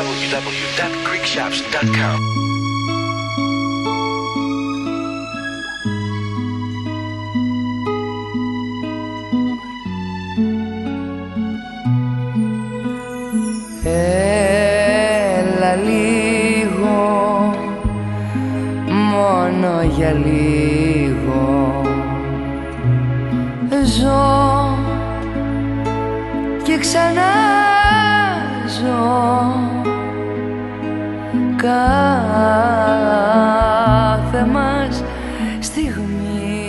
www.greekshops.com. Έλα λίγο, μόνο για λίγο ζω και ξανά ζω. Κάθε μας στιγμή